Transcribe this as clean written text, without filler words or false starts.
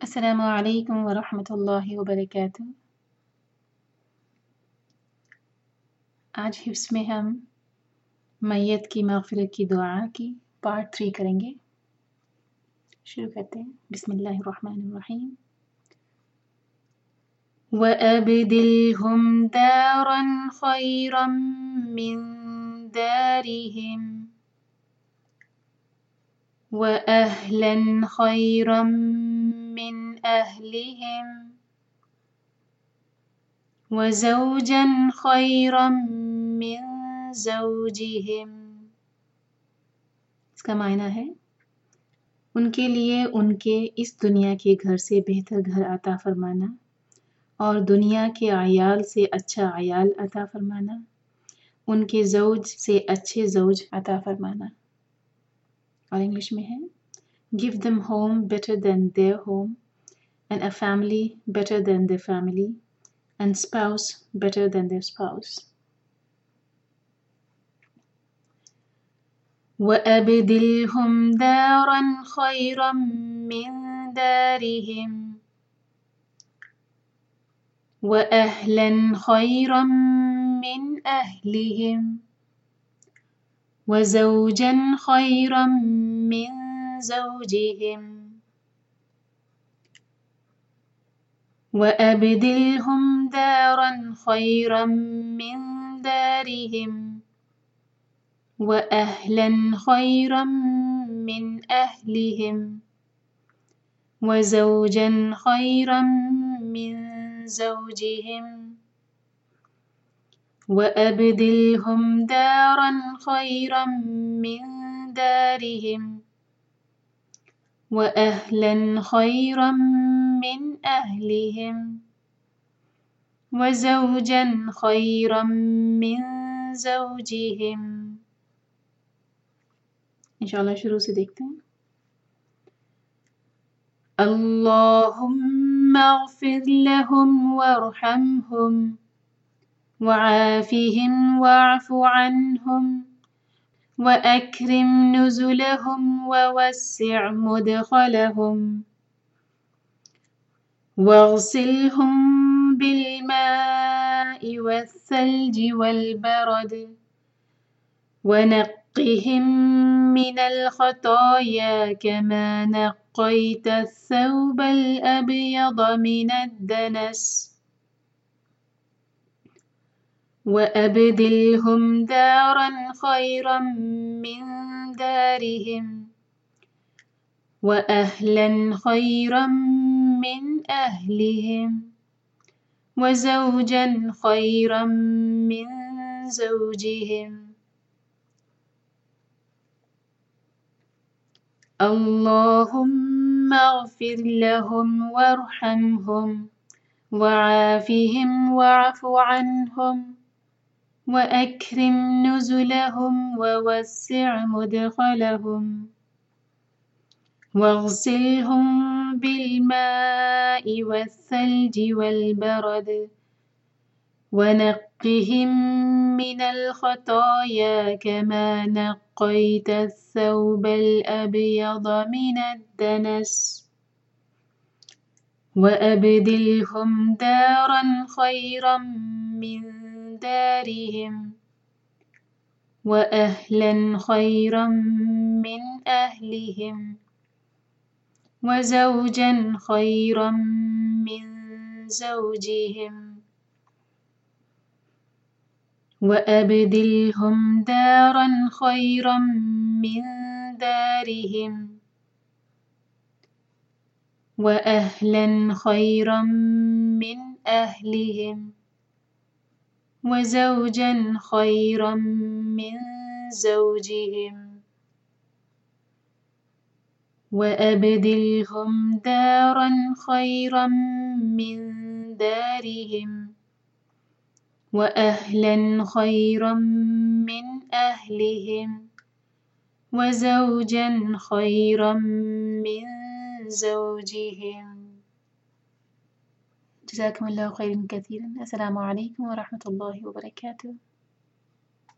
अस्सलामु अलैकुम व रहमतुल्लाहि व बरकातुहू। आज हिफ्स में हम मैयत की मग़फ़िरत की दुआ की पार्ट 3 करेंगे। शुरू करते हैं। बिस्मिल्लाहिर्रहमानिर्रहीम। व अब्दिलहुम दारन ख़ैरम मिन दारिहिम व अहलन ख़ैरम मिन अहलिहिम व ज़ौजन ख़ैरम मिन ज़ौजिहिम। इसका मायना है उनके लिए उनके इस दुनिया के घर से बेहतर घर अता फरमाना और दुनिया के अयाल से अच्छा अयाल अता फरमाना, उनके ज़ौज से अच्छे ज़ौज अता फरमाना। और इंग्लिश में है give them home better than their home and a family better than their family and spouse better than their spouse. وأبدلهم دارا خيرا من دارهم وأهلا خيرا من أهلهم وزوجا خيرا من زوجهم وأبدلهم دارا خيرا من دارهم وأهلا خيرا من أهلهم وزوجا خيرا من زوجهم وأبدلهم دارا خيرا من دارهم وأهلا خيرا من أهلهم وزوجا خيرا من زوجهم। इंशाल्लाह शुरू से देखते हैं। अल्लाहुम्मा अग़फ़िर लहुम वरहमहुम वआफ़िहिम वअफ़ु अन्हुम वअक्रिम नुज़ुलहुम ववस्सिअ मुदख़लहुम वग़सिलहुम बिलमाइ वस्सल्जि वल्बरद ونقهم من الخطايا كما نقيت الثوب الأبيض من الدنس وأبدلهم دارا خيرا من دارهم وأهلا خيرا من أهلهم وزوجا خيرا من زوجهم اللهم اغفر لهم وارحمهم وعافهم واعف عنهم وأكرم نزلهم ووسع مدخلهم واغسلهم بالماء والثلج والبرد ونقهم من الخطايا كما نقيت الثوب الأبيض من الدنس وأبدلهم دارا خيرا من دارهم وأهلا خيرا من أهلهم وزوجا خيرا من زوجهم وأبدلهم دارا خيرا من دارهم وأهلا خيرا من أهلهم وزوجا خيرا من زوجهم وأبدلهم دارا خيرا من دارهم وأهلا خيرا من أهلهم وزوجا خيرا من زوجهم. جزاكم الله خيرا كثيرا. السلام عليكم ورحمة الله وبركاته.